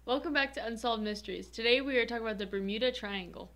Welcome back to Unsolved Mysteries. Today we are talking about the Bermuda Triangle.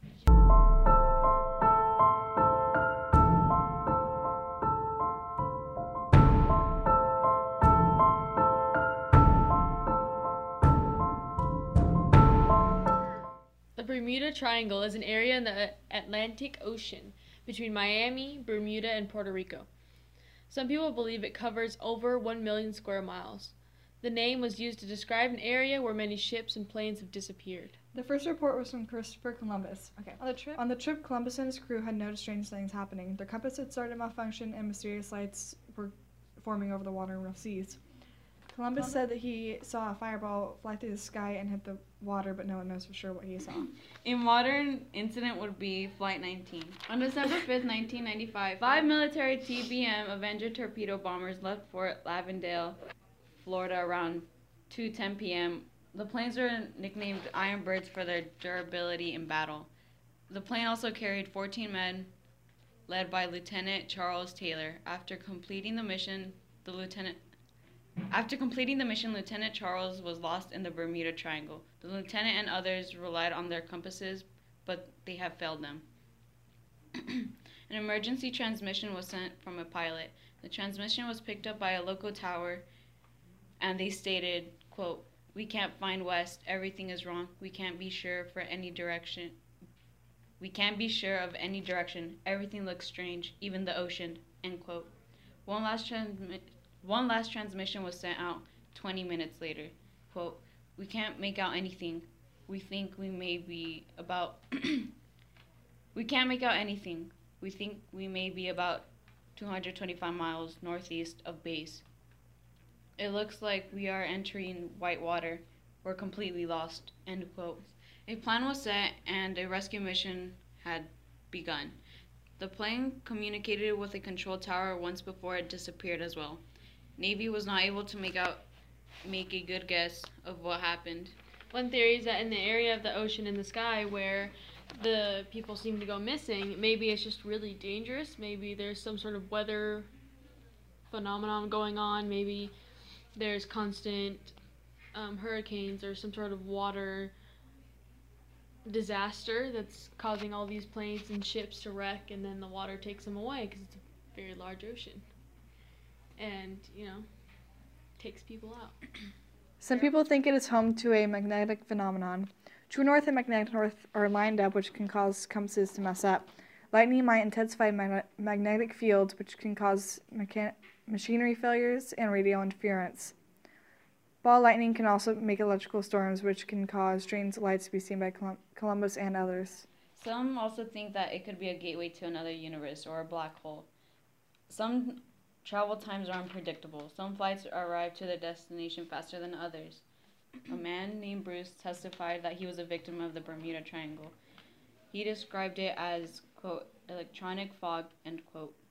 The Bermuda Triangle is an area in the Atlantic Ocean between Miami, Bermuda, and Puerto Rico. Some people believe it covers over 1 million square miles. The name was used to describe an area where many ships and planes have disappeared. The first report was from Christopher Columbus. On the trip, Columbus and his crew had noticed strange things happening. Their compass had started to malfunction, and mysterious lights were forming over the water and rough seas. Columbus said that he saw a fireball fly through the sky and hit the water, but no one knows for sure what he saw. A modern incident would be Flight 19. On December 5th, 1995, 5 military TBM Avenger torpedo bombers left Fort Lauderdale, Florida around 2:10 p.m. The planes were nicknamed Iron Birds for their durability in battle. The plane also carried 14 men led by Lieutenant Charles Taylor. After completing the mission, Lieutenant Charles was lost in the Bermuda Triangle. The lieutenant and others relied on their compasses, but they have failed them. An emergency transmission was sent from a pilot. The transmission was picked up by a local tower, and they stated, quote, "We can't find west. Everything is wrong. We can't be sure of any direction. Everything looks strange, even the ocean," end quote. One last transmission was sent out 20 minutes later. Quote, "We can't make out anything. We think we may be about We can't make out anything. We think we may be about 225 miles northeast of base. It looks like we are entering white water. We're completely lost," end quote. A plan was set and a rescue mission had begun. The plane communicated with a control tower once before it disappeared as well. Navy was not able to make a good guess of what happened. One theory is that in the area of the ocean and the sky where the people seem to go missing, maybe it's just really dangerous. Maybe there's some sort of weather phenomenon going on. Maybe there's constant hurricanes or some sort of water disaster that's causing all these planes and ships to wreck, and then the water takes them away because it's a very large ocean. And, takes people out. Some people think it is home to a magnetic phenomenon. True north and magnetic north are lined up, which can cause compasses to mess up. Lightning might intensify magnetic fields, which can cause machinery failures and radio interference. Ball lightning can also make electrical storms, which can cause strange lights to be seen by Columbus and others. Some also think that it could be a gateway to another universe or a black hole. Some travel times are unpredictable. Some flights arrive to their destination faster than others. A man named Bruce testified that he was a victim of the Bermuda Triangle. He described it as, quote, "electronic fog," end quote.